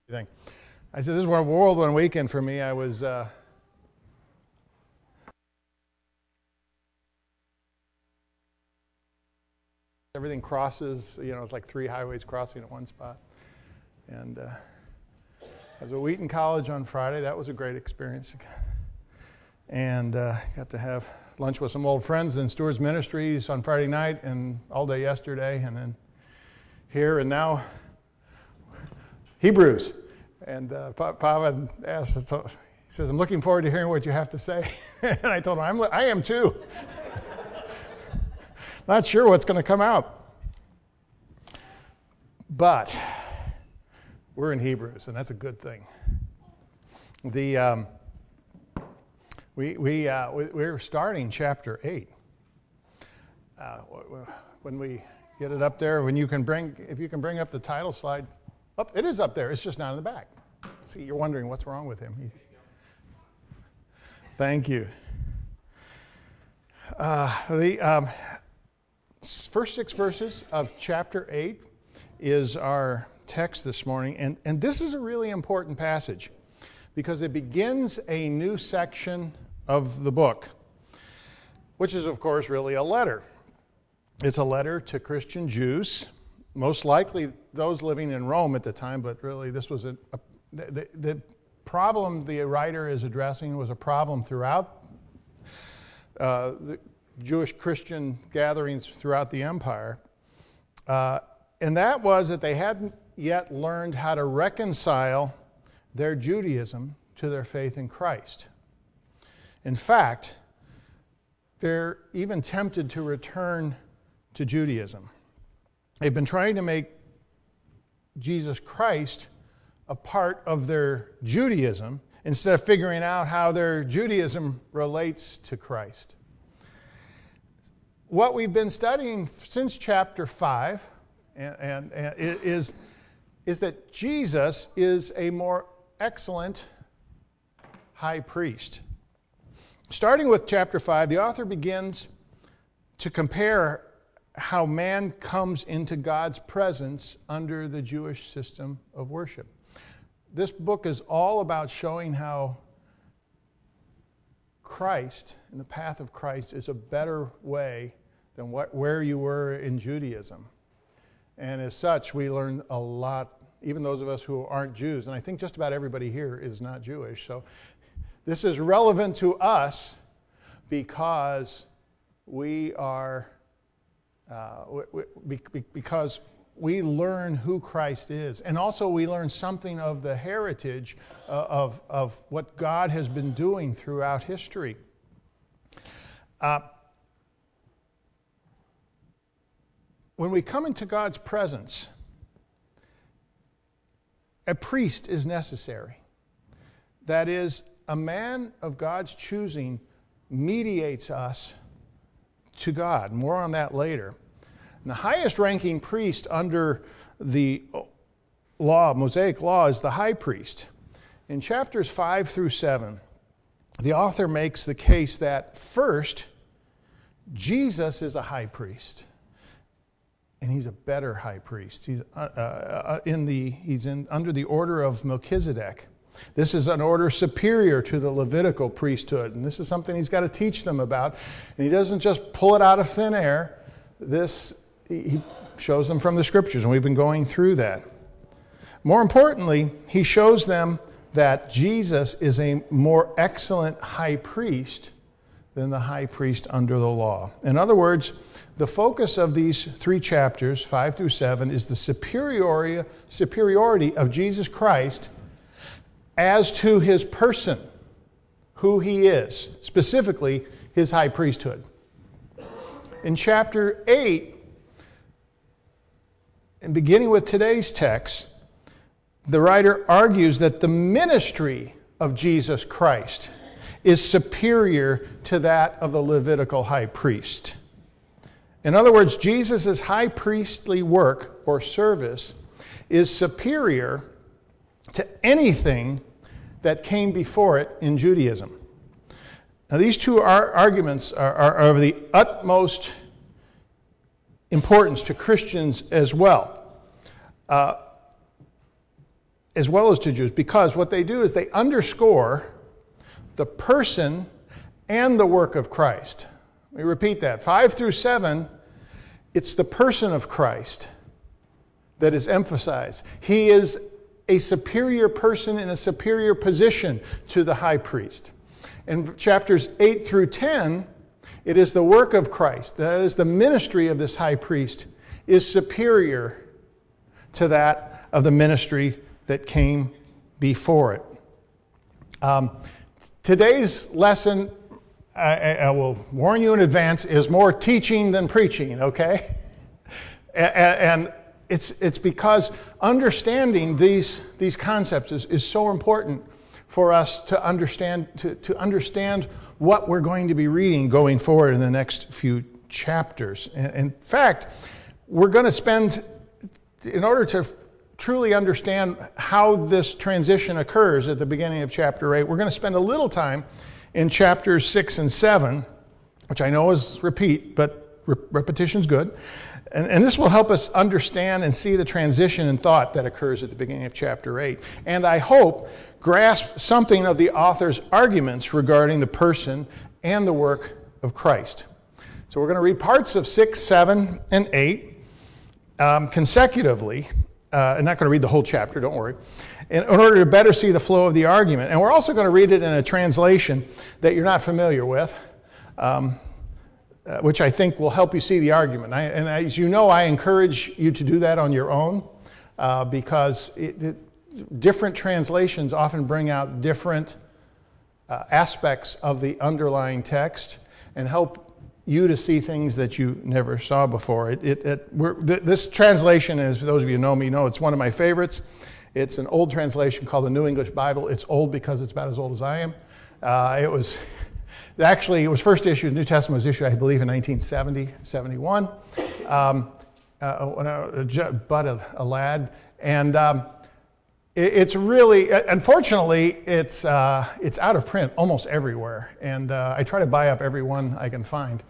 Thing. I said, this is a whirlwind weekend for me. I was everything crosses, it's like 3 highways crossing at one spot. And I was at Wheaton College on Friday. That was a great experience. And got to have lunch with some old friends in Stewart's Ministries on Friday night and all day yesterday, and then here and now Hebrews. And Pava asked, he says, I'm looking forward to hearing what you have to say. And I told him, I am too. Not sure what's going to come out. But we're in Hebrews, and that's a good thing. We're starting chapter 8. When we get it up there, if you can bring up the title slide. Oh, it is up there. It's just not in the back. See, you're wondering what's wrong with him. Thank you. The first 6 verses of chapter 8 is our text this morning. And this is a really important passage because it begins a new section of the book, which is, of course, really a letter. It's a letter to Christian Jews, most likely those living in Rome at the time, but really this was the problem the writer is addressing was a problem throughout the Jewish Christian gatherings throughout the empire. And that was that they hadn't yet learned how to reconcile their Judaism to their faith in Christ. In fact, they're even tempted to return to Judaism. They've been trying to make Jesus Christ a part of their Judaism instead of figuring out how their Judaism relates to Christ. What we've been studying since chapter 5 is that Jesus is a more excellent high priest. Starting with chapter 5, the author begins to compare how man comes into God's presence under the Jewish system of worship. This book is all about showing how Christ and the path of Christ is a better way than where you were in Judaism. And as such, we learn a lot, even those of us who aren't Jews. And I think just about everybody here is not Jewish. So this is relevant to us because we are because we learn who Christ is. And also we learn something of the heritage of what God has been doing throughout history. When we come into God's presence, a priest is necessary. That is, a man of God's choosing mediates us to God. More on that later. And the highest ranking priest under the law, Mosaic law, is the high priest. In chapters 5 through 7, the author makes the case that first, Jesus is a high priest. And he's a better high priest. He's under the order of Melchizedek. This is an order superior to the Levitical priesthood, and this is something he's got to teach them about. And he doesn't just pull it out of thin air. He shows them from the Scriptures, and we've been going through that. More importantly, he shows them that Jesus is a more excellent high priest than the high priest under the law. In other words, the focus of these 3 chapters, 5 through 7, is the superiority of Jesus Christ as to his person, who he is, specifically his high priesthood. In chapter 8, and beginning with today's text, the writer argues that the ministry of Jesus Christ is superior to that of the Levitical high priest. In other words, Jesus' high priestly work or service is superior to anything that came before it in Judaism. Now, these two arguments are of the utmost importance to Christians as well. as well as to Jews, because what they do is they underscore the person and the work of Christ. Let me repeat that. 5 through 7, it's the person of Christ that is emphasized. He is a superior person in a superior position to the high priest. In chapters 8 through 10, it is the work of Christ, that is, the ministry of this high priest is superior to that of the ministry that came before it. Today's lesson, I will warn you in advance, is more teaching than preaching, okay? And it's because understanding these concepts is so important for us to understand what we're going to be reading going forward in the next few chapters. In fact, we're going to spend, in order to truly understand how this transition occurs at the beginning of chapter 8, we're going to spend a little time in chapters 6 and 7, which I know is repeat, but repetition's good. And this will help us understand and see the transition in thought that occurs at the beginning of chapter 8. And I hope grasp something of the author's arguments regarding the person and the work of Christ. So we're going to read parts of 6, 7, and 8 consecutively. I'm not going to read the whole chapter, don't worry, in order to better see the flow of the argument. And we're also going to read it in a translation that you're not familiar with, which I think will help you see the argument. And as you know, I encourage you to do that on your own because different translations often bring out different aspects of the underlying text and help you to see things that you never saw before. This translation, as those of you who know me know, it's one of my favorites. It's an old translation called the New English Bible. It's old because it's about as old as I am. It was first issued, the New Testament was issued, I believe, in 1970, 71, when I was but a lad. And it's really, unfortunately, it's out of print almost everywhere. And I try to buy up every one I can find.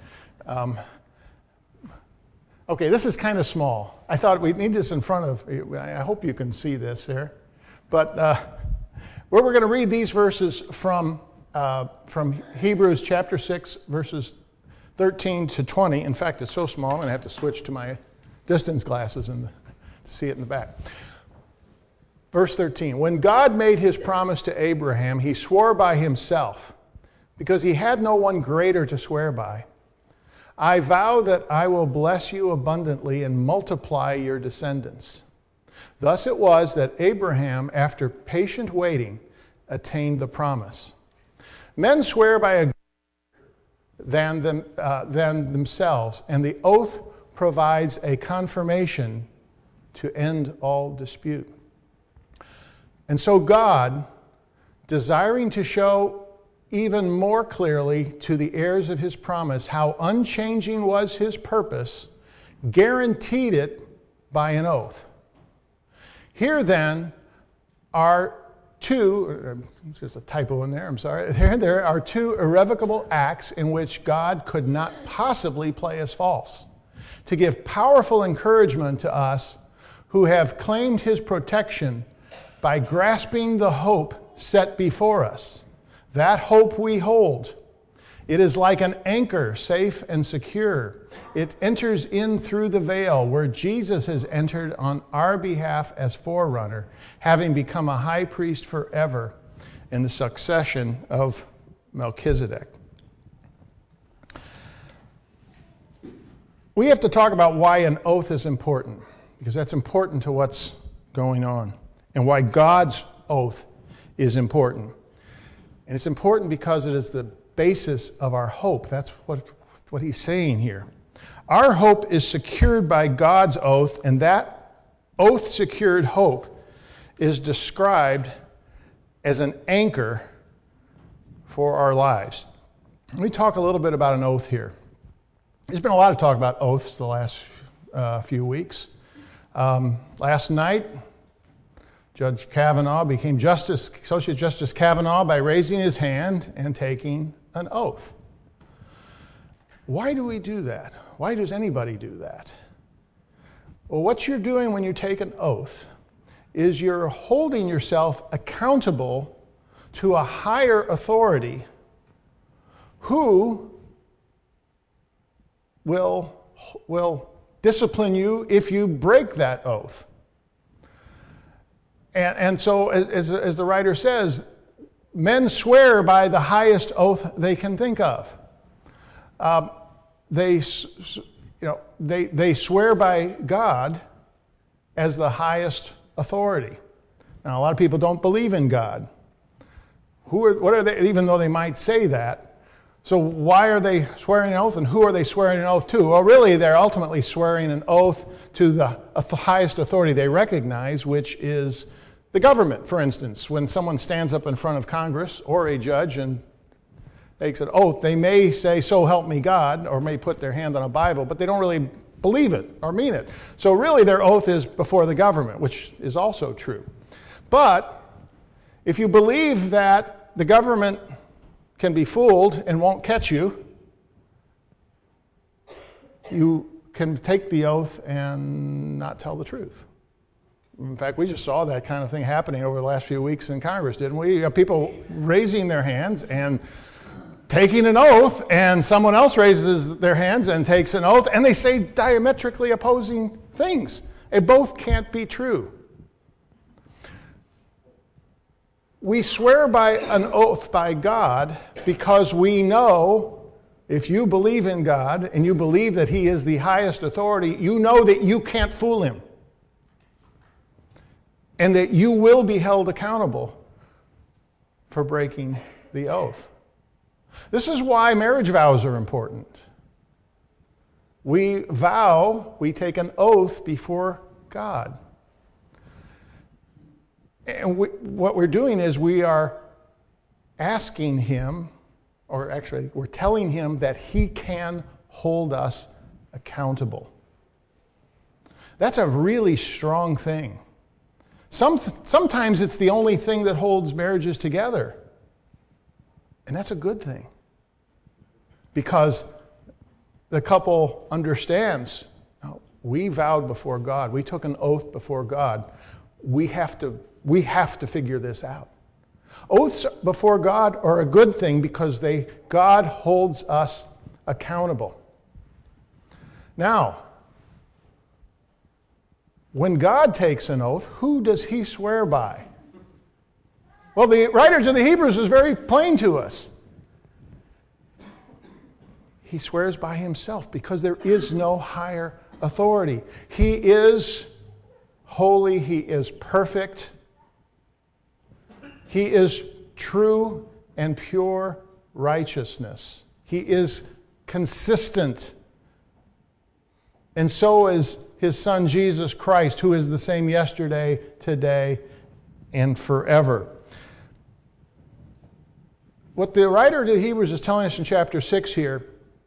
Okay, this is kind of small. I thought we'd need this in front of, I hope you can see this there. But we're going to read these verses from Hebrews chapter 6, verses 13 to 20. In fact, it's so small, I'm going to have to switch to my distance glasses to see it in the back. Verse 13, when God made his promise to Abraham, he swore by himself, because he had no one greater to swear by. I vow that I will bless you abundantly and multiply your descendants. Thus it was that Abraham, after patient waiting, attained the promise. Men swear by a than themselves, and the oath provides a confirmation to end all dispute. And so God, desiring to show even more clearly to the heirs of his promise how unchanging was his purpose, guaranteed it by an oath. Here then are two, there's a typo in there, I'm sorry. There are two irrevocable acts in which God could not possibly play us false, to give powerful encouragement to us who have claimed his protection by grasping the hope set before us. That hope we hold. It is like an anchor, safe and secure. It enters in through the veil where Jesus has entered on our behalf as forerunner, having become a high priest forever in the succession of Melchizedek. We have to talk about why an oath is important, because that's important to what's going on, and why God's oath is important. And it's important because it is the basis of our hope. That's what he's saying here. Our hope is secured by God's oath, and that oath-secured hope is described as an anchor for our lives. Let me talk a little bit about an oath here. There's been a lot of talk about oaths the last few weeks. Last night, Judge Kavanaugh became Associate Justice Kavanaugh by raising his hand and taking an oath. Why do we do that? Why does anybody do that? Well, what you're doing when you take an oath is you're holding yourself accountable to a higher authority who will discipline you if you break that oath. And so, as the writer says, men swear by the highest oath they can think of. They swear by God as the highest authority. Now, a lot of people don't believe in God. What are they? Even though they might say that. So why are they swearing an oath, and who are they swearing an oath to? Well, really, they're ultimately swearing an oath to the highest authority they recognize, which is the government. For instance, when someone stands up in front of Congress or a judge and takes an oath, they may say, "So help me God," or may put their hand on a Bible, but they don't really believe it or mean it. So really, their oath is before the government, which is also true. But if you believe that the government can be fooled and won't catch you, you can take the oath and not tell the truth. In fact, we just saw that kind of thing happening over the last few weeks in Congress, didn't we? You have people raising their hands and taking an oath, and someone else raises their hands and takes an oath, and they say diametrically opposing things. They both can't be true. We swear by an oath by God because we know if you believe in God and you believe that He is the highest authority, you know that you can't fool Him and that you will be held accountable for breaking the oath. This is why marriage vows are important. We take an oath before God. And what we're doing is we are asking Him, or actually we're telling Him that He can hold us accountable. That's a really strong thing. Sometimes it's the only thing that holds marriages together. And that's a good thing. Because the couple understands, no, we vowed before God. We took an oath before God. We have to figure this out. Oaths before God are a good thing because God holds us accountable. Now, when God takes an oath, who does He swear by? Well, the writers of the Hebrews is very plain to us. He swears by Himself because there is no higher authority. He is holy. He is perfect. He is true and pure righteousness. He is consistent. And so is His Son, Jesus Christ, who is the same yesterday, today, and forever. What the writer of the Hebrews is telling us in chapter 6 here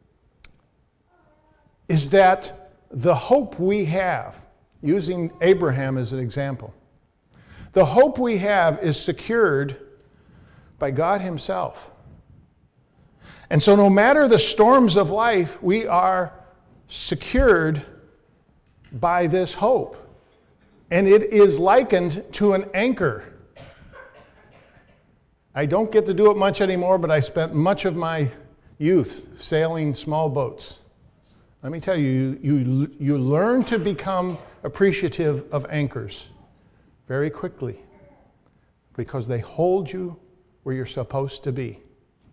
is that the hope we have, using Abraham as an example, the hope we have is secured by God Himself. And so no matter the storms of life, we are secured by this hope. And it is likened to an anchor. I don't get to do it much anymore, but I spent much of my youth sailing small boats. Let me tell you, you learn to become appreciative of anchors very quickly because they hold you where you're supposed to be.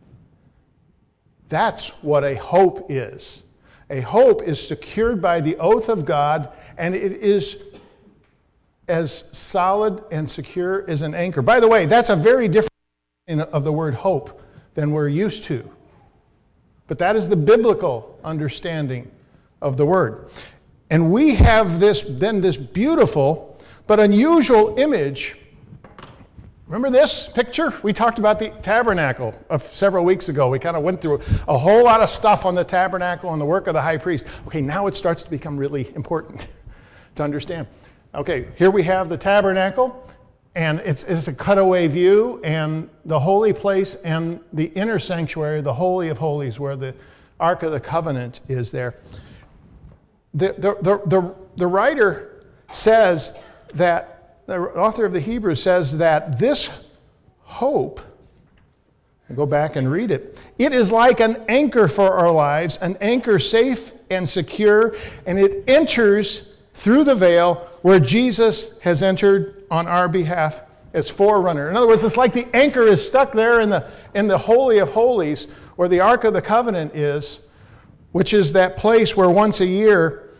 That's what a hope is. A hope is secured by the oath of God, and it is as solid and secure as an anchor. By the way, that's a very different meaning of the word hope than we're used to. But that is the biblical understanding of the word. And we have this beautiful but unusual image. Remember this picture? We talked about the tabernacle several weeks ago. We kind of went through a whole lot of stuff on the tabernacle and the work of the high priest. Okay, now it starts to become really important to understand. Okay, here we have the tabernacle, and it's a cutaway view, and the holy place and the inner sanctuary, the Holy of Holies, where the Ark of the Covenant is there. The writer says that the author of the Hebrews says that this hope, go back and read it, it is like an anchor for our lives, an anchor safe and secure, and it enters through the veil where Jesus has entered on our behalf as forerunner. In other words, it's like the anchor is stuck there in the Holy of Holies, where the Ark of the Covenant is, which is that place where once a year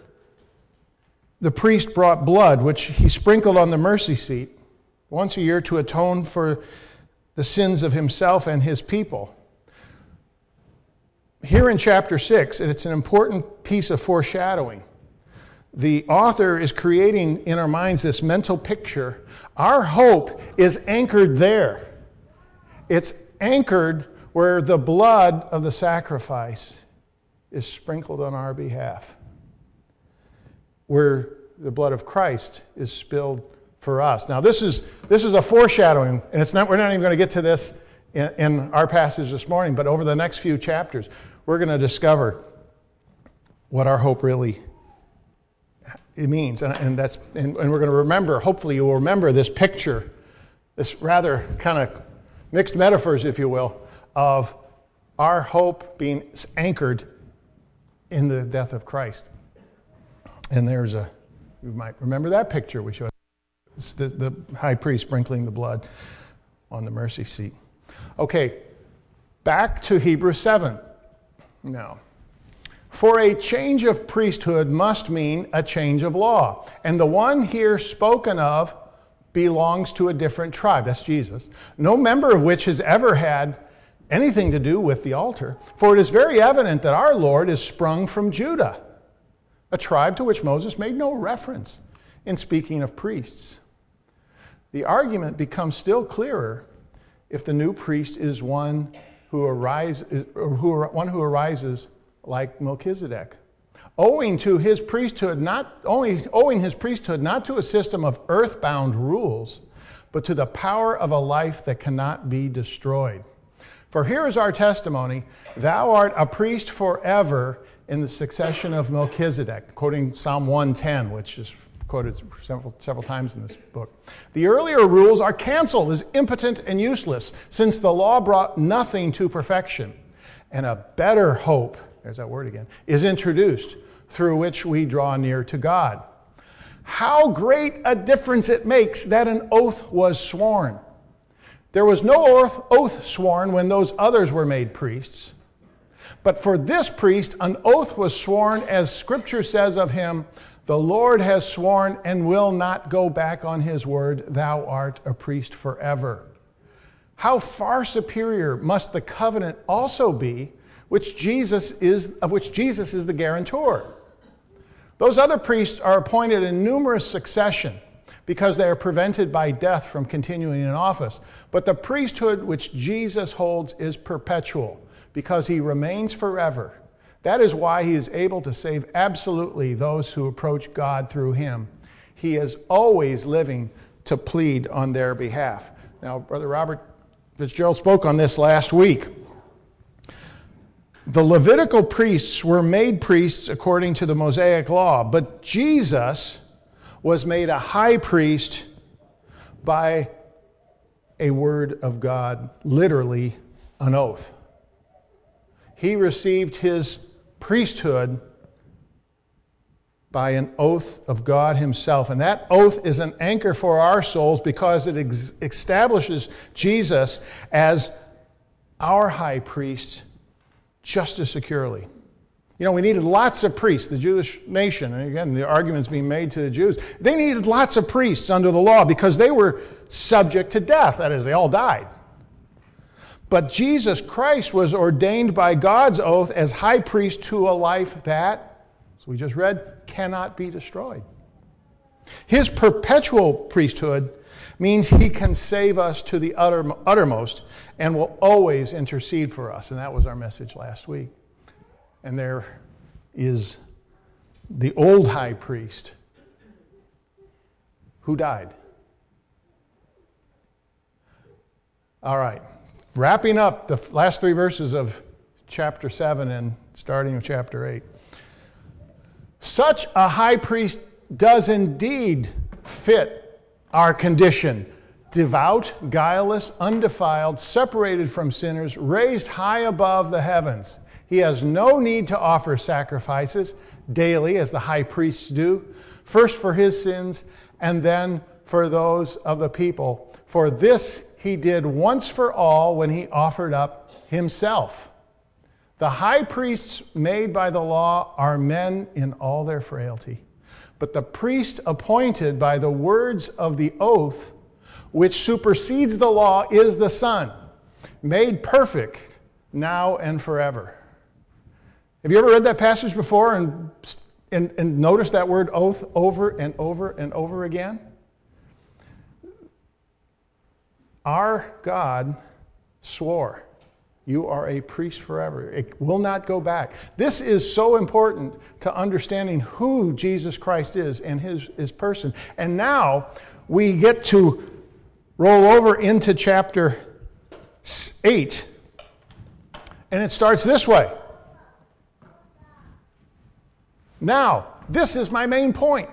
the priest brought blood, which he sprinkled on the mercy seat, once a year to atone for the sins of himself and his people. Here in chapter 6, and it's an important piece of foreshadowing, the author is creating in our minds this mental picture. Our hope is anchored there. It's anchored where the blood of the sacrifice is sprinkled on our behalf, where the blood of Christ is spilled for us. Now, this is a foreshadowing, and we're not even going to get to this in our passage this morning, but over the next few chapters, we're going to discover what our hope really it means, and we're going to remember. Hopefully, you will remember this picture, this rather kind of mixed metaphors, if you will, of our hope being anchored in the death of Christ. And you might remember that picture we showed. It's the high priest sprinkling the blood on the mercy seat. Okay, back to Hebrews 7 now. For a change of priesthood must mean a change of law. And the one here spoken of belongs to a different tribe. That's Jesus. No member of which has ever had anything to do with the altar. For it is very evident that our Lord is sprung from Judah, a tribe to which Moses made no reference in speaking of priests. The argument becomes still clearer if the new priest is one who arises like Melchizedek, owing his priesthood not to a system of earthbound rules, but to the power of a life that cannot be destroyed. For here is our testimony: thou art a priest forever in the succession of Melchizedek, quoting Psalm 110, which is quoted several times in this book. The earlier rules are canceled as impotent and useless, since the law brought nothing to perfection, and a better hope, there's that word again, is introduced, through which we draw near to God. How great a difference it makes that an oath was sworn. There was no oath sworn when those others were made priests. But for this priest, an oath was sworn, as Scripture says of him, the Lord has sworn and will not go back on his word, thou art a priest forever. How far superior must the covenant also be, of which Jesus is the guarantor. Those other priests are appointed in numerous succession because they are prevented by death from continuing in office. But the priesthood which Jesus holds is perpetual because he remains forever. That is why he is able to save absolutely those who approach God through him. He is always living to plead on their behalf. Now, Brother Robert Fitzgerald spoke on this last week. The Levitical priests were made priests according to the Mosaic law, but Jesus was made a high priest by a word of God, literally an oath. He received his priesthood by an oath of God himself. And that oath is an anchor for our souls because it establishes Jesus as our high priest just as securely. You know, we needed lots of priests, the Jewish nation, and again, the argument's being made to the Jews. They needed lots of priests under the law because they were subject to death. That is, they all died. But Jesus Christ was ordained by God's oath as high priest to a life that, as we just read, cannot be destroyed. His perpetual priesthood means he can save us to the uttermost and will always intercede for us. And that was our message last week. And there is the old high priest who died. All right. Wrapping up the last three verses of chapter 7 and starting with chapter 8. Such a high priest does indeed fit our condition. Devout, guileless, undefiled, separated from sinners, raised high above the heavens. He has no need to offer sacrifices daily as the high priests do, first for his sins and then for those of the people. For this he did once for all when he offered up himself. The high priests made by the law are men in all their frailty. But the priest appointed by the words of the oath, which supersedes the law, is the Son, made perfect now and forever. Have you ever read that passage before and noticed that word oath over and over and over again? Our God swore, "You are a priest forever." It will not go back. This is so important to understanding who Jesus Christ is and his person. And now we get to roll over into chapter 8, and it starts this way. Now, this is my main point.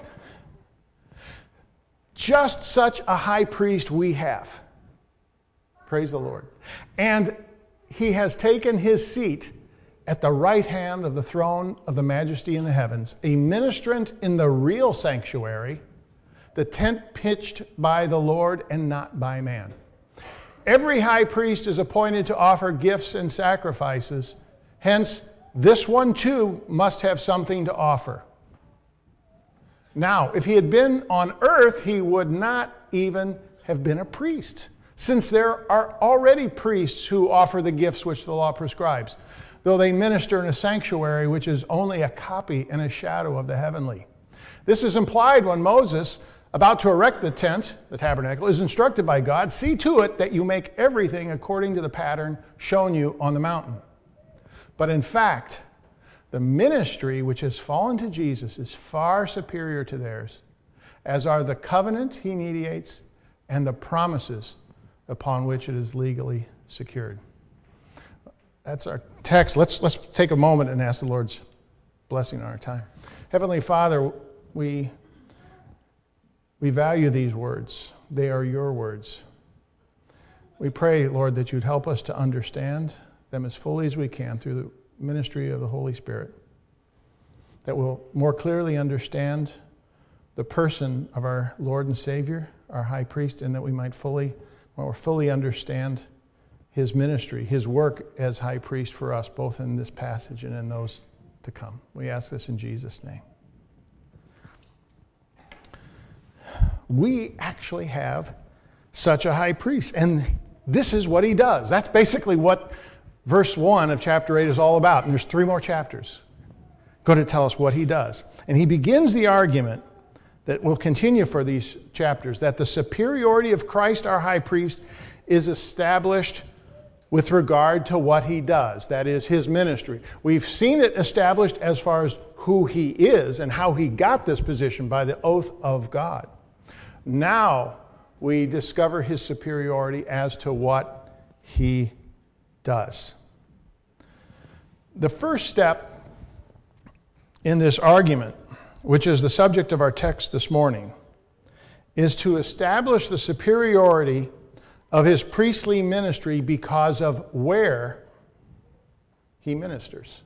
Just such a high priest we have. Praise the Lord. And he has taken his seat at the right hand of the throne of the majesty in the heavens, a ministrant in the real sanctuary, the tent pitched by the Lord and not by man. Every high priest is appointed to offer gifts and sacrifices. Hence, this one too must have something to offer. Now, if he had been on earth, he would not even have been a priest, since there are already priests who offer the gifts which the law prescribes, though they minister in a sanctuary which is only a copy and a shadow of the heavenly. This is implied when Moses, about to erect the tent, the tabernacle, is instructed by God, "See to it that you make everything according to the pattern shown you on the mountain." But in fact, the ministry which has fallen to Jesus is far superior to theirs, as are the covenant he mediates and the promises upon which it is legally secured. That's our text. Let's take a moment and ask the Lord's blessing on our time. Heavenly Father, we value these words. They are your words. We pray, Lord, that you'd help us to understand them as fully as we can through the ministry of the Holy Spirit, that we'll more clearly understand the person of our Lord and Savior, our high priest, and that we might more fully understand his ministry, his work as high priest for us, both in this passage and in those to come. We ask this in Jesus' name. We actually have such a high priest, and this is what he does. That's basically what verse 1 of chapter 8 is all about, and there's 3 more chapters going to tell us what he does. And he begins the argument that will continue for these chapters, that the superiority of Christ, our high priest, is established with regard to what he does, that is, his ministry. We've seen it established as far as who he is and how he got this position by the oath of God. Now we discover his superiority as to what he does. The first step in this argument, which is the subject of our text this morning, is to establish the superiority of his priestly ministry because of where he ministers.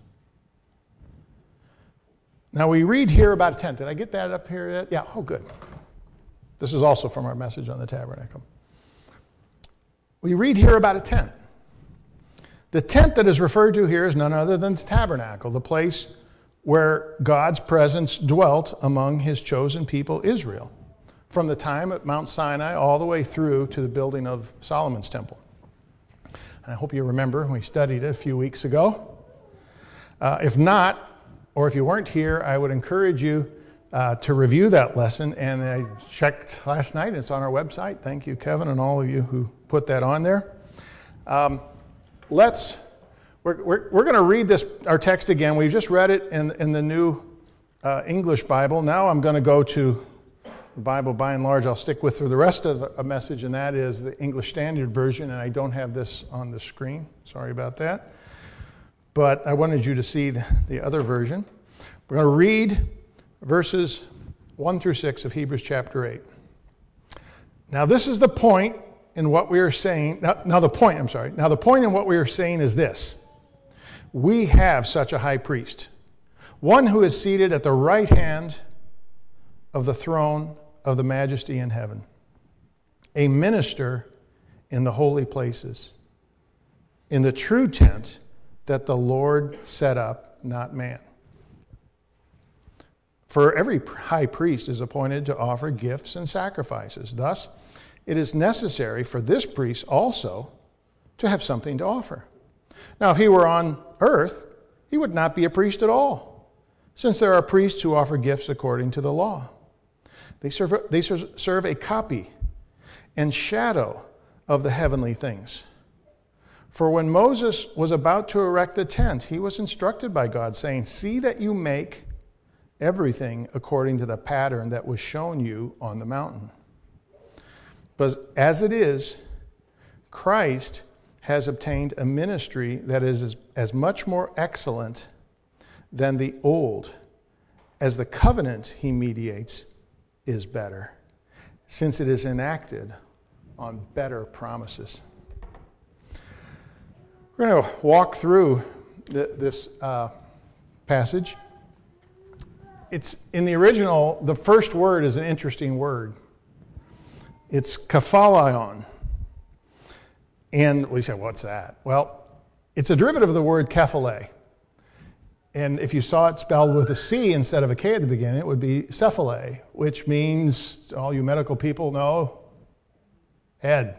Now we read here about a tent. Did I get that up here yet? Yeah, oh good. This is also from our message on the tabernacle. We read here about a tent. The tent that is referred to here is none other than the tabernacle, the place where God's presence dwelt among his chosen people, Israel, from the time at Mount Sinai all the way through to the building of Solomon's temple. And I hope you remember, we studied it a few weeks ago. If not, or if you weren't here, I would encourage you to review that lesson. And I checked last night, it's on our website. Thank you, Kevin, and all of you who put that on there. We're going to read our text again. We've just read it in the New English Bible. Now I'm going to go to the Bible, by and large, I'll stick with for the rest of a message, and that is the English Standard Version, and I don't have this on the screen. Sorry about that. But I wanted you to see the other version. We're going to read verses 1 through 6 of Hebrews chapter 8. Now this is the point in what we are saying. Now the point in what we are saying is this. We have such a high priest, one who is seated at the right hand of the throne of the majesty in heaven, a minister in the holy places, in the true tent that the Lord set up, not man. For every high priest is appointed to offer gifts and sacrifices. Thus, it is necessary for this priest also to have something to offer. Now, if he were on earth, he would not be a priest at all, since there are priests who offer gifts according to the law. They serve a copy and shadow of the heavenly things. For when Moses was about to erect the tent, he was instructed by God, saying, "See that you make everything according to the pattern that was shown you on the mountain." But as it is, Christ has obtained a ministry that is as much more excellent than the old, as the covenant he mediates is better, since it is enacted on better promises. We're going to walk through this passage. It's in the original, the first word is an interesting word. It's kephalion. And we say, what's that? Well, it's a derivative of the word kephale. And if you saw it spelled with a C instead of a K at the beginning, it would be cephale, which means, all you medical people know, head.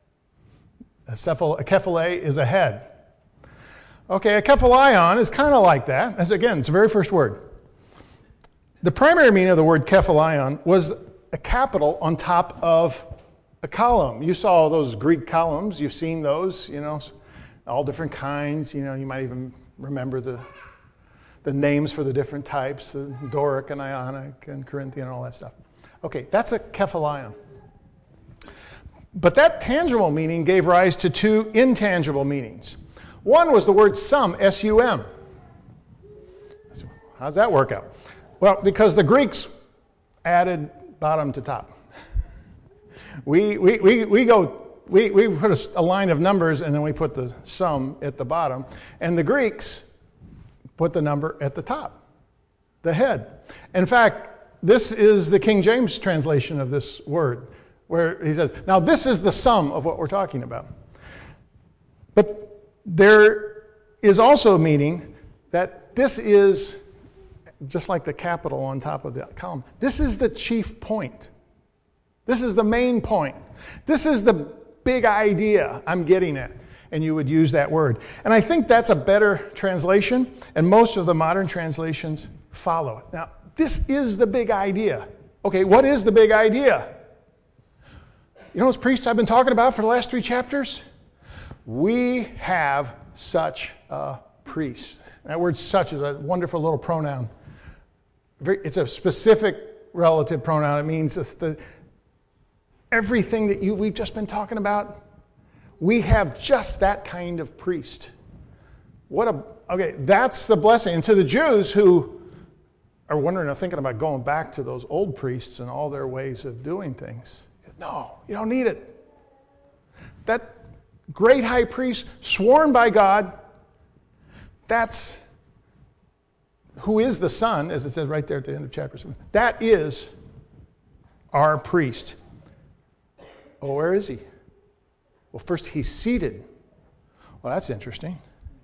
A kephale is a head. Okay, a kephalion is kind of like that. As again, it's the very first word. The primary meaning of the word kephalion was a capital on top of a column. You saw those Greek columns. You've seen those, all different kinds. You might even remember the names for the different types, the Doric and Ionic and Corinthian and all that stuff. Okay, that's a kephalion. But that tangible meaning gave rise to two intangible meanings. One was the word sum, S-U-M. How does that work out? Well, because the Greeks added bottom to top. We put a line of numbers and then we put the sum at the bottom. And the Greeks put the number at the top, the head. In fact, this is the King James translation of this word, where he says, now this is the sum of what we're talking about. But there is also meaning that this is, just like the capital on top of the column, this is the chief point. This is the main point. This is the big idea I'm getting at. And you would use that word. And I think that's a better translation, and most of the modern translations follow it. Now, this is the big idea. Okay, what is the big idea? You know, as priests I've been talking about for the last 3 chapters? We have such a priest. That word such is a wonderful little pronoun. It's a specific relative pronoun. It means everything that we've just been talking about. We have just that kind of priest. Okay, that's the blessing. And to the Jews who are wondering or thinking about going back to those old priests and all their ways of doing things, no, you don't need it. That great high priest sworn by God, that's who is the Son, as it says right there at the end of chapter 7. That is our priest. Oh, where is he? Well, first he's seated. Well, that's interesting.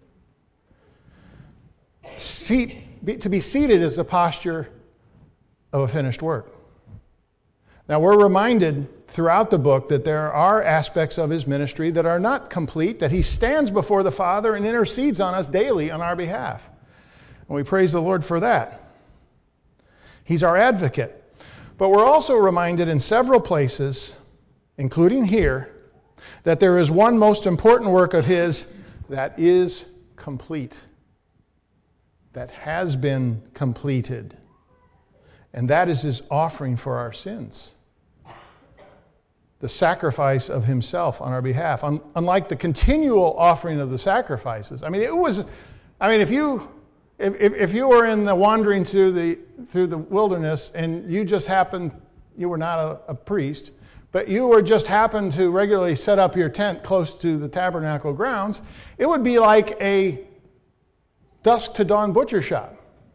To be seated is the posture of a finished work. Now, we're reminded throughout the book that there are aspects of his ministry that are not complete, that he stands before the Father and intercedes on us daily on our behalf. And we praise the Lord for that. He's our advocate. But we're also reminded in several places, including here, that there is one most important work of his that is complete, that has been completed. And that is his offering for our sins. The sacrifice of himself on our behalf. Unlike the continual offering of the sacrifices. If you were in the wandering through the wilderness and you just happened, you were not a priest, but you were just happened to regularly set up your tent close to the tabernacle grounds, it would be like a dusk to dawn butcher shop.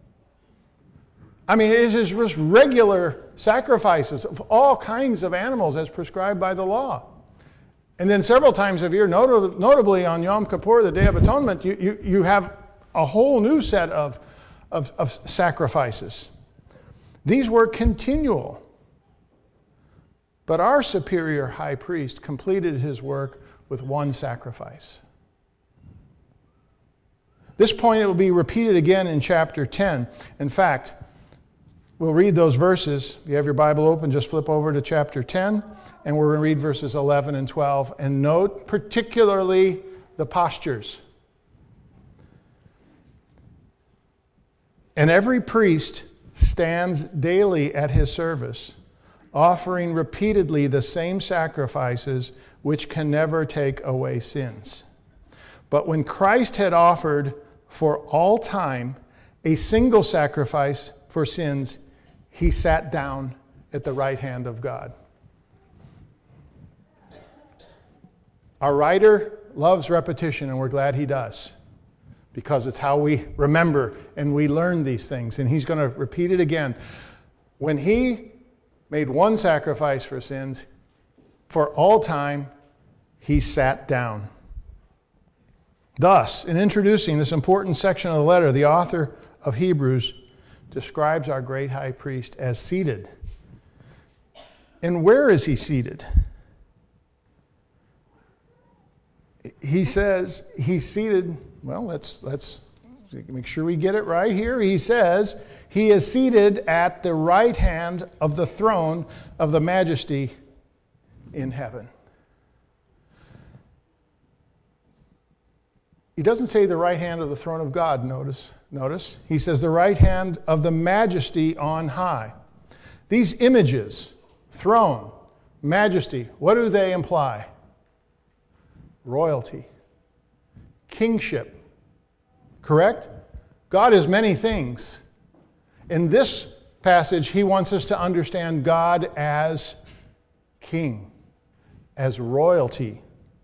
I mean, it is just regular sacrifices of all kinds of animals as prescribed by the law. And then several times a year, notably on Yom Kippur, the Day of Atonement, you have a whole new set of sacrifices. These were continual. But our superior high priest completed his work with one sacrifice. This point will be repeated again in chapter 10. In fact, we'll read those verses. If you have your Bible open, just flip over to chapter 10, and we're going to read verses 11 and 12. And note particularly the postures. And every priest stands daily at his service, offering repeatedly the same sacrifices which can never take away sins. But when Christ had offered for all time a single sacrifice for sins, he sat down at the right hand of God. Our writer loves repetition, and we're glad he does, because it's how we remember and we learn these things. And he's going to repeat it again. When he made one sacrifice for sins, for all time, he sat down. Thus, in introducing this important section of the letter, the author of Hebrews describes our great high priest as seated. And where is he seated? He says he's seated, well, let's make sure we get it right here. He says he is seated at the right hand of the throne of the majesty in heaven. He doesn't say the right hand of the throne of God, notice. He says the right hand of the majesty on high. These images, throne, majesty, what do they imply? Royalty, kingship, correct? God is many things. In this passage, he wants us to understand God as king, as royalty.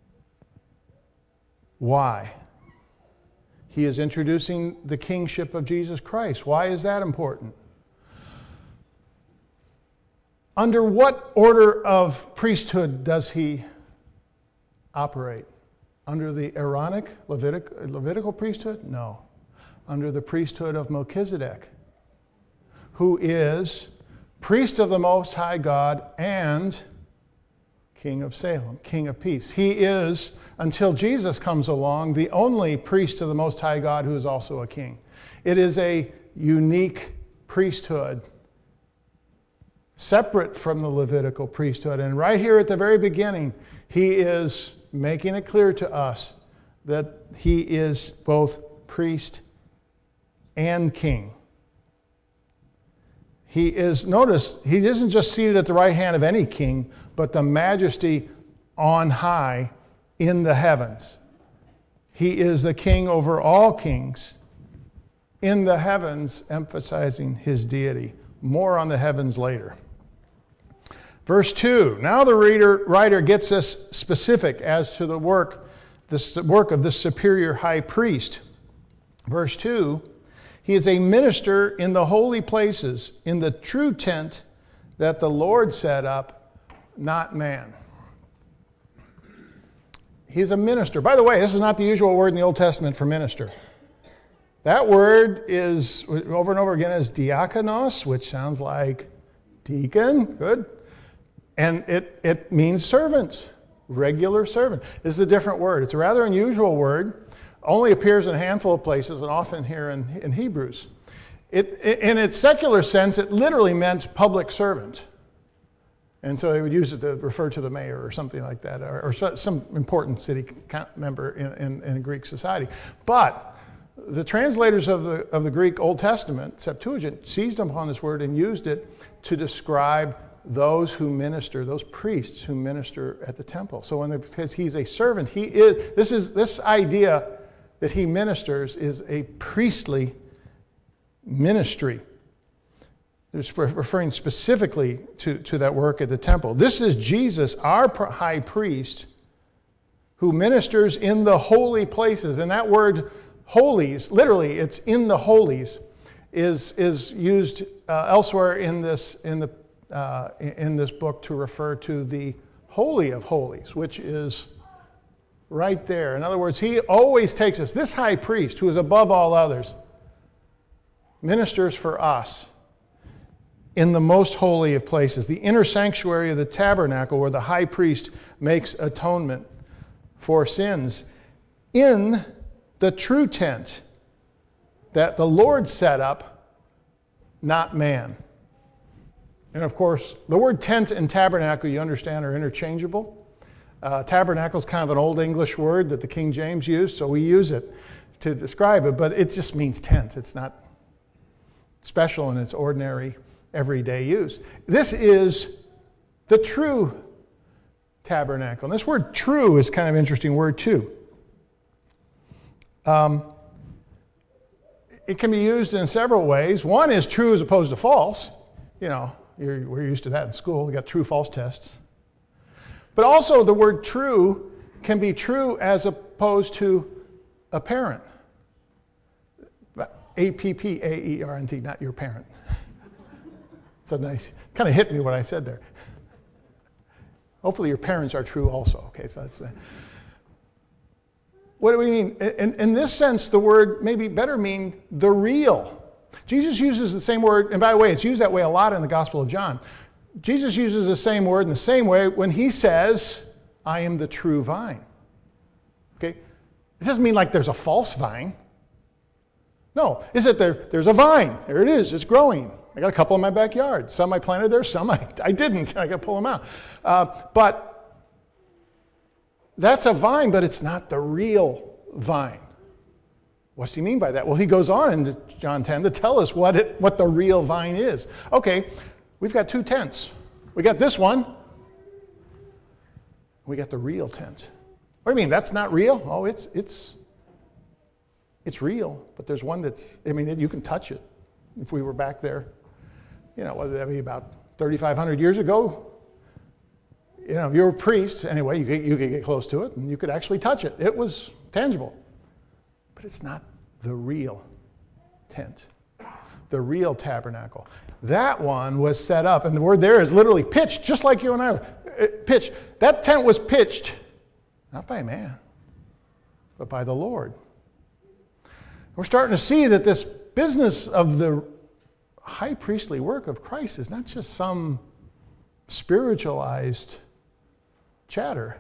Why? He is introducing the kingship of Jesus Christ. Why is that important? Under what order of priesthood does he operate? Under the Aaronic, Levitical priesthood? No. Under the priesthood of Melchizedek, who is priest of the Most High God and King of Salem, King of Peace. He is, until Jesus comes along, the only priest of the Most High God who is also a king. It is a unique priesthood, separate from the Levitical priesthood. And right here at the very beginning, he is making it clear to us that he is both priest and king. He is, notice, he isn't just seated at the right hand of any king, but the majesty on high in the heavens. He is the king over all kings in the heavens, emphasizing his deity. More on the heavens later. Verse 2, now the writer gets us specific as to the work of this superior high priest. Verse 2, he is a minister in the holy places, in the true tent that the Lord set up, not man. He's a minister. By the way, this is not the usual word in the Old Testament for minister. That word is, over and over again, is diakonos, which sounds like deacon. Good. And it means servant, regular servant. This is a different word. It's a rather unusual word. Only appears in a handful of places and often here in Hebrews. In its secular sense, it literally meant public servant. And so they would use it to refer to the mayor or something like that, or some important city member in Greek society. But the translators of the Greek Old Testament, Septuagint, seized upon this word and used it to describe those who minister, those priests who minister at the temple. So because he's a servant, this idea that he ministers is a priestly ministry. It's referring specifically to that work at the temple. This is Jesus, our high priest, who ministers in the holy places. And that word holies, literally, it's in the holies, is used elsewhere in this book to refer to the Holy of Holies, which is right there. In other words, he always takes us. This high priest, who is above all others, ministers for us in the most holy of places, the inner sanctuary of the tabernacle, where the high priest makes atonement for sins, in the true tent that the Lord set up, not man. And of course, the word tent and tabernacle, you understand, are interchangeable. Tabernacle is kind of an old English word that the King James used, so we use it to describe it, but it just means tent. It's not special in its ordinary, everyday use. This is the true tabernacle. And this word true is kind of an interesting word too. It can be used in several ways. One is true as opposed to false. You know, we're used to that in school. We got true, false tests. But also the word true can be true as opposed to apparent. A-P-P-A-E-R-N-T, not your parent. So nice. Kind of hit me what I said there. Hopefully your parents are true also. Okay, so that's... What do we mean? In this sense, the word maybe better mean the real. Jesus uses the same word, and by the way, it's used that way a lot in the Gospel of John. Jesus uses the same word in the same way when he says, I am the true vine. Okay? It doesn't mean like there's a false vine. No, is it there's a vine. There it is. It's growing. I got a couple in my backyard. Some I planted there, some I didn't. I got to pull them out. But that's a vine, but it's not the real vine. What's he mean by that? Well, he goes on in John 10 to tell us what the real vine is. Okay, we've got two tents. We got this one. We got the real tent. What do you mean? That's not real? Oh, it's real, but there's one that's, I mean, you can touch it. If we were back there, you know, whether that be about 3,500 years ago, you know, if you were a priest, anyway, you could get close to it and you could actually touch it. It was tangible. But it's not the real tent, the real tabernacle. That one was set up, and the word there is literally pitched, just like you and I pitched. That tent was pitched, not by man, but by the Lord. We're starting to see that this business of the high priestly work of Christ is not just some spiritualized chatter,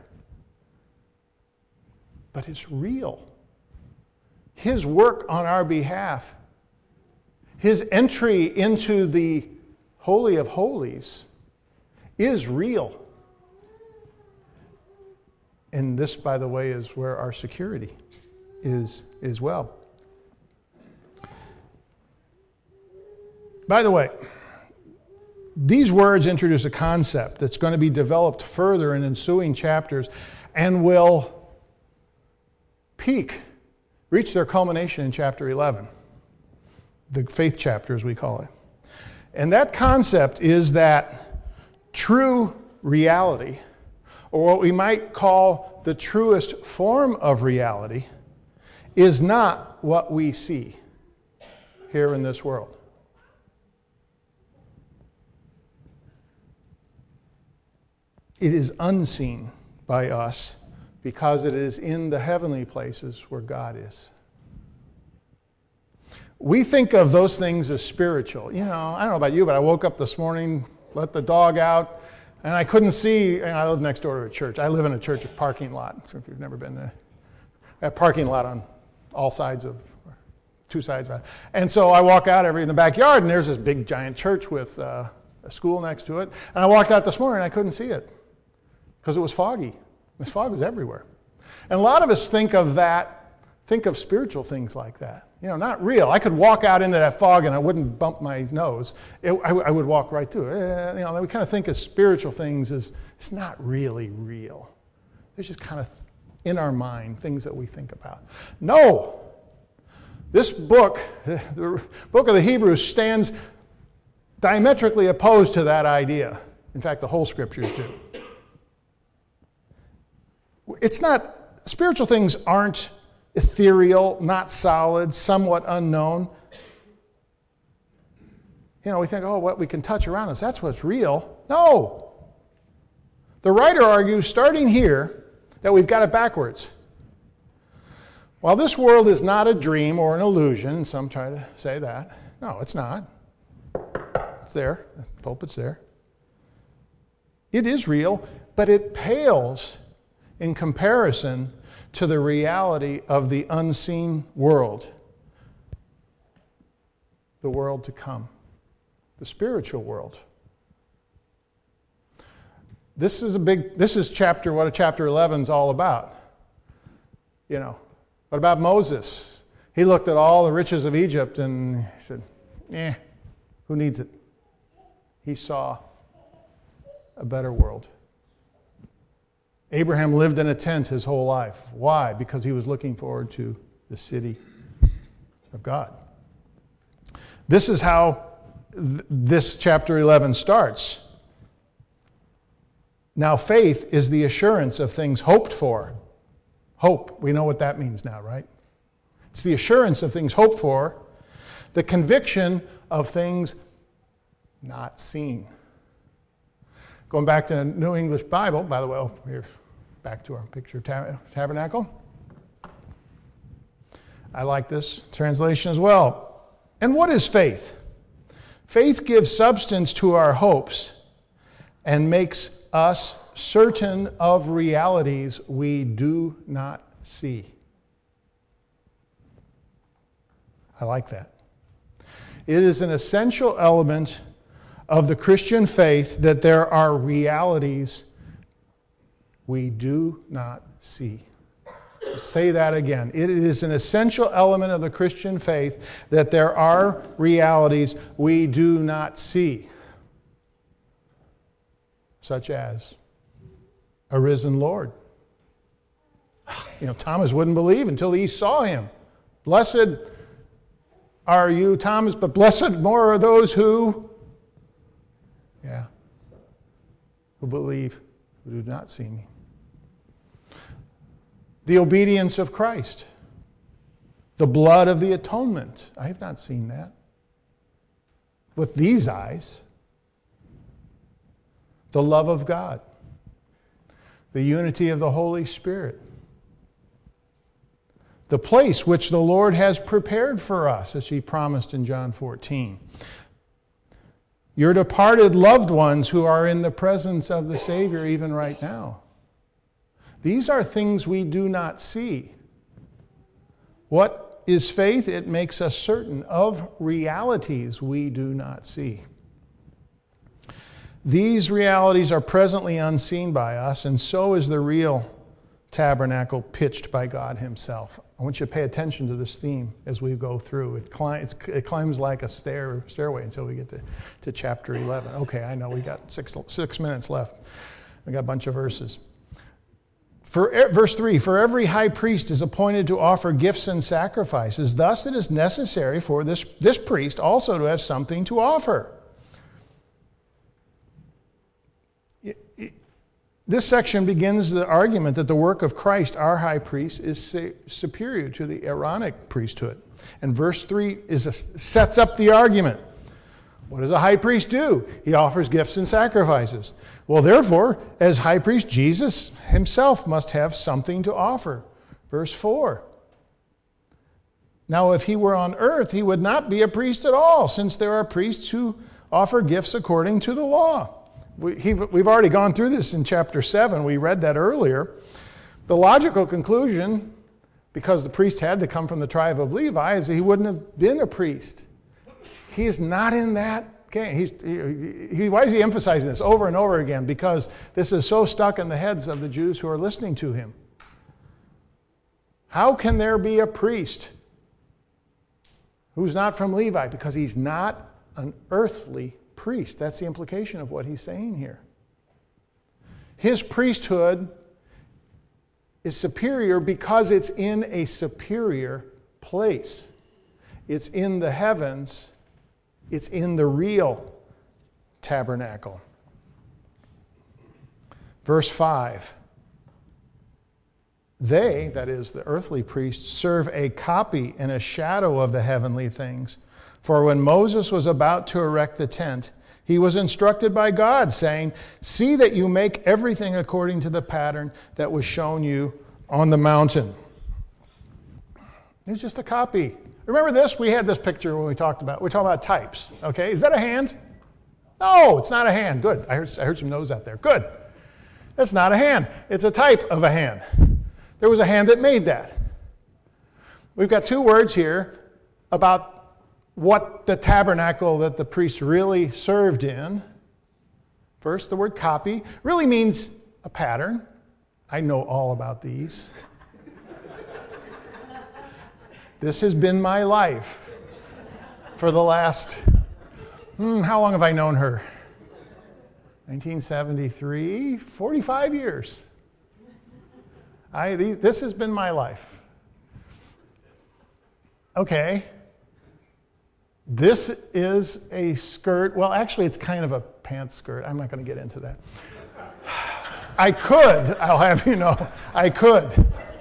but it's real. His work on our behalf, his entry into the Holy of Holies is real. And this, by the way, is where our security is as well. By the way, these words introduce a concept that's going to be developed further in ensuing chapters and will reach their culmination in chapter 11, the faith chapter as we call it. And that concept is that true reality, or what we might call the truest form of reality, is not what we see here in this world. It is unseen by us because it is in the heavenly places where God is. We think of those things as spiritual. You know, I don't know about you, but I woke up this morning, let the dog out, and I couldn't see, and I live next door to a church. I live in a church parking lot, if you've never been there. A parking lot on all sides of, two sides of it. And so I walk out in the backyard, and there's this big giant church with a school next to it. And I walked out this morning, and I couldn't see it because it was foggy. This fog was everywhere. And a lot of us think of spiritual things like that. You know, not real. I could walk out into that fog and I wouldn't bump my nose. I would walk right through it. You know, we kind of think of spiritual things as it's not really real. They're just kind of in our mind, things that we think about. No! This book, the book of the Hebrews, stands diametrically opposed to that idea. In fact, the whole scriptures do. Spiritual things aren't ethereal, not solid, somewhat unknown. We think, what we can touch around us, that's what's real. No. The writer argues, starting here, that we've got it backwards. While this world is not a dream or an illusion, and some try to say that, no, it's not. It's there. I hope it's there. It is real, but it pales in comparison to the reality of the unseen world, the world to come, the spiritual world. This is what chapter 11 is all about. What about Moses? He looked at all the riches of Egypt and he said, who needs it? He saw a better world. Abraham lived in a tent his whole life. Why? Because he was looking forward to the city of God. This is how this chapter 11 starts. Now, faith is the assurance of things hoped for. Hope, we know what that means now, right? It's the assurance of things hoped for, the conviction of things not seen. Going back to the New English Bible, by the way, we're back to our picture tabernacle. I like this translation as well. And what is faith? Faith gives substance to our hopes and makes us certain of realities we do not see. I like that. It is an essential element of the Christian faith that there are realities we do not see. I'll say that again. It is an essential element of the Christian faith that there are realities we do not see, such as a risen Lord. Thomas wouldn't believe until he saw him. Blessed are you, Thomas, but blessed more are those who believe, who do not see me. The obedience of Christ. The blood of the atonement. I have not seen that with these eyes. The love of God. The unity of the Holy Spirit. The place which the Lord has prepared for us, as he promised in John 14. Your departed loved ones who are in the presence of the Savior even right now. These are things we do not see. What is faith? It makes us certain of realities we do not see. These realities are presently unseen by us, and so is the real tabernacle pitched by God himself. I want you to pay attention to this theme as we go through. It climbs like a stairway until we get to chapter 11. Okay, I know we got six minutes left. We got a bunch of verses. Verse 3, for every high priest is appointed to offer gifts and sacrifices. Thus it is necessary for this priest also to have something to offer. This section begins the argument that the work of Christ, our high priest, is superior to the Aaronic priesthood. And verse 3 sets up the argument. What does a high priest do? He offers gifts and sacrifices. Well, therefore, as high priest, Jesus himself must have something to offer. Verse 4. Now, if he were on earth, he would not be a priest at all, since there are priests who offer gifts according to the law. We've already gone through this in chapter 7. We read that earlier. The logical conclusion, because the priest had to come from the tribe of Levi, is that he wouldn't have been a priest. He is not in that game. Why is he emphasizing this over and over again? Because this is so stuck in the heads of the Jews who are listening to him. How can there be a priest who's not from Levi? Because he's not an earthly priest. That's the implication of what he's saying here. His priesthood is superior because it's in a superior place. It's in the heavens. It's in the real. tabernacle. Verse 5. They, that is the earthly priests, serve a copy and a shadow of the heavenly things. For when Moses was about to erect the tent, he was instructed by God, saying, "See that you make everything according to the pattern that was shown you on the mountain." It's just a copy. Remember this? We had this picture when we talked about types. Okay, is that a hand? No, it's not a hand. Good. I heard some no's out there. Good. That's not a hand. It's a type of a hand. There was a hand that made that. We've got two words here about what the tabernacle that the priests really served in. First, the word copy really means a pattern. I know all about these. This has been my life for the last, how long have I known her? 1973, 45 years. This has been my life. Okay. This is a skirt. Well, actually, it's kind of a pants skirt. I'm not going to get into that. I'll have you know, I could.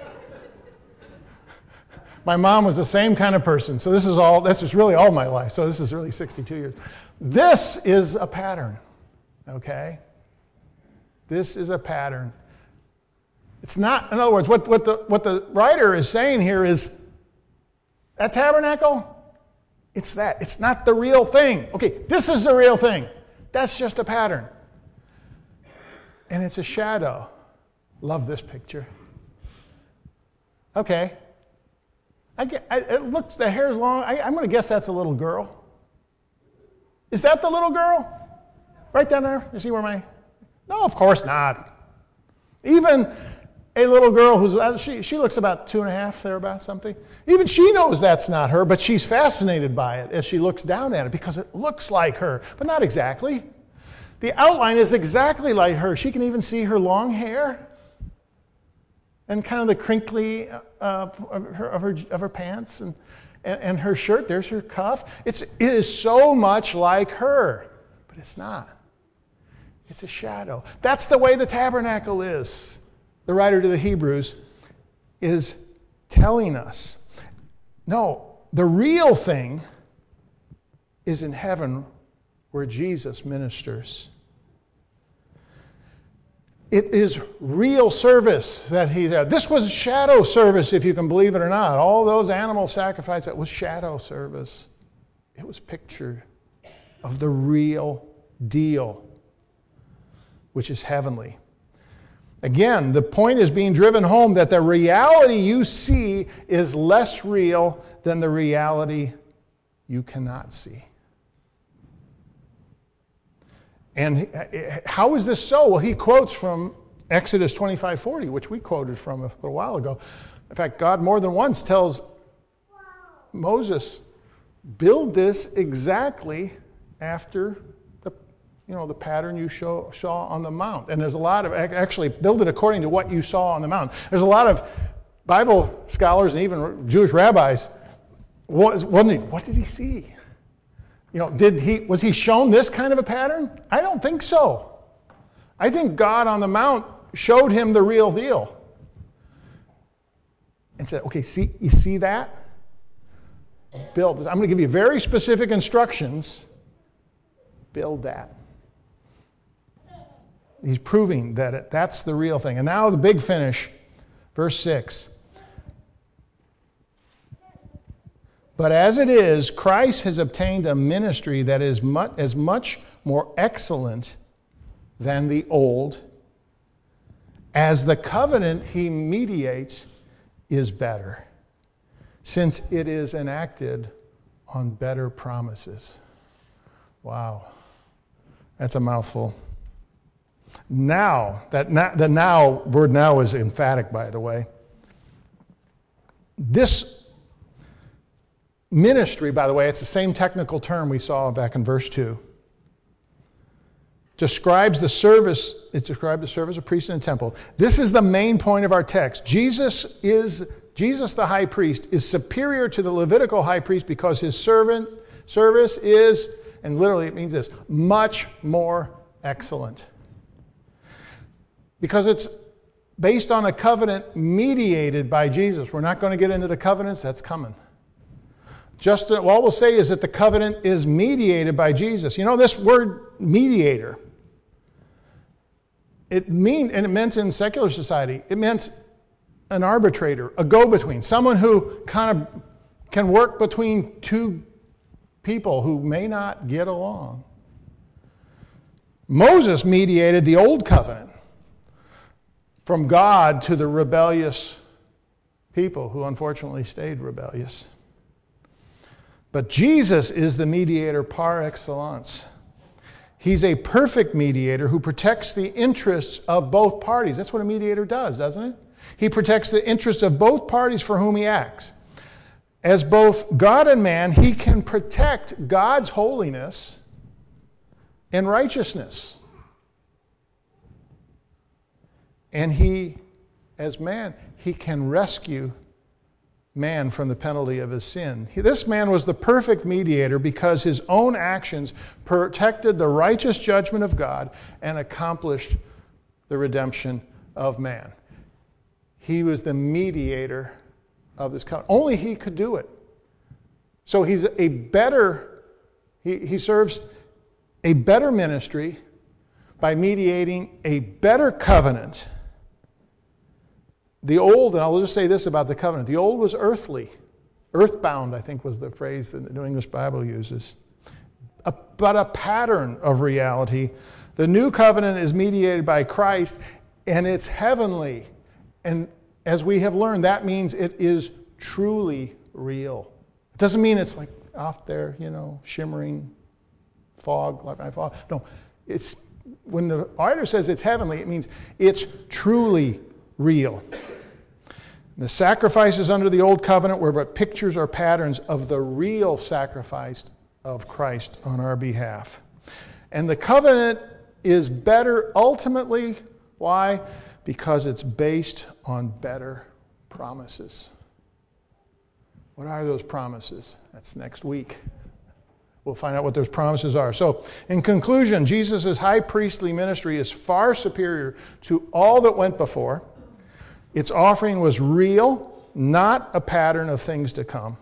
My mom was the same kind of person, so this is really all my life. So this is really 62 years. This is a pattern, okay? This is a pattern. It's not, in other words, what the writer is saying here is, that tabernacle, it's that. It's not the real thing. Okay, this is the real thing. That's just a pattern. And it's a shadow. Love this picture. Okay. It looks, the hair's long. I'm going to guess that's a little girl. Is that the little girl? Right down there? You see where No, of course not. Even a little girl she looks about 2.5, thereabouts, something. Even she knows that's not her, but she's fascinated by it as she looks down at it because it looks like her, but not exactly. The outline is exactly like her. She can even see her long hair and kind of the crinkly of her pants and her shirt. There's her cuff. It is so much like her, but it's not. It's a shadow. That's the way the tabernacle is. The writer to the Hebrews is telling us, no, the real thing is in heaven where Jesus ministers. It is real service that he's there. This was shadow service, if you can believe it or not. All those animal sacrifices, that was shadow service. It was picture of the real deal, which is heavenly. Again, the point is being driven home that the reality you see is less real than the reality you cannot see. And how is this so? Well, he quotes from Exodus 25:40, which we quoted from a little while ago. In fact, God more than once tells Moses, build this exactly after the pattern you saw on the mount. And there's a lot of, actually, build it according to what you saw on the mount. There's a lot of Bible scholars and even Jewish rabbis wondering, what did he see? Was he shown this kind of a pattern? I don't think so. I think God on the mount showed him the real deal. And said, okay, you see that? Build this. I'm going to give you very specific instructions. Build that. He's proving that that's the real thing. And now the big finish, verse 6. But as it is, Christ has obtained a ministry that is as much more excellent than the old, as the covenant he mediates is better, since it is enacted on better promises. Wow. That's a mouthful. Now, the word now is emphatic, by the way. This ministry, by the way, it's the same technical term we saw back in verse 2. Describes the service of priest in the temple. This is the main point of our text. Jesus the high priest is superior to the Levitical high priest because his service is and literally it means this, much more excellent. Because it's based on a covenant mediated by Jesus. We're not going to get into the covenants, that's coming. Just all we'll say is that the covenant is mediated by Jesus. You know, this word mediator, it meant in secular society, it meant an arbitrator, a go-between, someone who kind of can work between two people who may not get along. Moses mediated the old covenant from God to the rebellious people who unfortunately stayed rebellious. But Jesus is the mediator par excellence. He's a perfect mediator who protects the interests of both parties. That's what a mediator does, doesn't it? He protects the interests of both parties for whom he acts. As both God and man, he can protect God's holiness and righteousness. And he, as man, he can rescue man from the penalty of his sin. This man was the perfect mediator because his own actions protected the righteous judgment of God and accomplished the redemption of man. He was the mediator of this covenant. Only he could do it. So he serves a better ministry by mediating a better covenant. The old, and I'll just say this about the covenant, the old was earthly. Earthbound, I think, was the phrase that the New English Bible uses. But a pattern of reality. The new covenant is mediated by Christ, and it's heavenly. And as we have learned, that means it is truly real. It doesn't mean it's like off there, shimmering fog, like I fog. No, it's when the writer says it's heavenly, it means it's truly real. The sacrifices under the old covenant were but pictures or patterns of the real sacrifice of Christ on our behalf. And the covenant is better ultimately. Why? Because it's based on better promises. What are those promises? That's next week. We'll find out what those promises are. So, in conclusion, Jesus' high priestly ministry is far superior to all that went before. Its offering was real, not a pattern of things to come,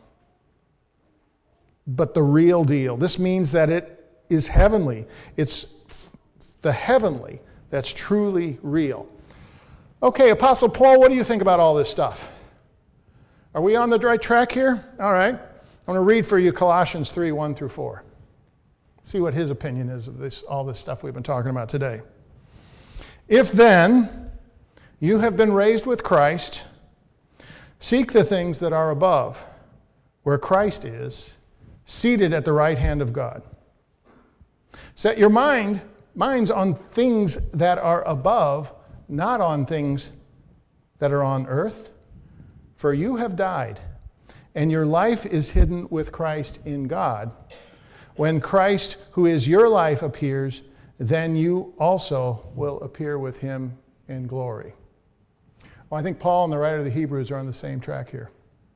but the real deal. This means that it is heavenly. It's the heavenly that's truly real. Okay, Apostle Paul, what do you think about all this stuff? Are we on the right track here? All right. I'm going to read for you Colossians 3, 1 through 4. See what his opinion is of all this stuff we've been talking about today. If then you have been raised with Christ, seek the things that are above, where Christ is, seated at the right hand of God. Set your minds on things that are above, not on things that are on earth. For you have died, and your life is hidden with Christ in God. When Christ, who is your life, appears, then you also will appear with him in glory. Well, I think Paul and the writer of the Hebrews are on the same track here.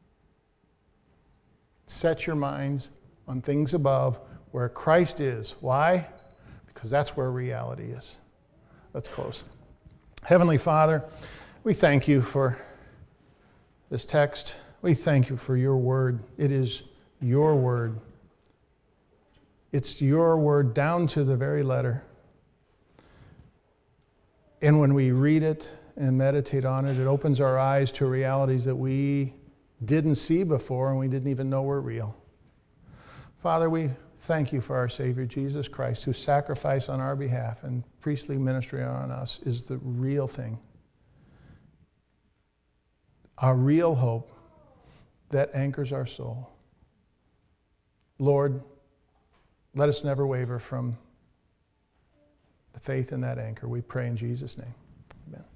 Set your minds on things above where Christ is. Why? Because that's where reality is. Let's close. Heavenly Father, we thank you for this text. We thank you for your word. It is your word. It's your word down to the very letter. And when we read it and meditate on it, it opens our eyes to realities that we didn't see before and we didn't even know were real. Father, we thank you for our Savior, Jesus Christ, who sacrificed on our behalf, and priestly ministry on us is the real thing. Our real hope that anchors our soul. Lord, let us never waver from the faith in that anchor. We pray in Jesus' name. Amen.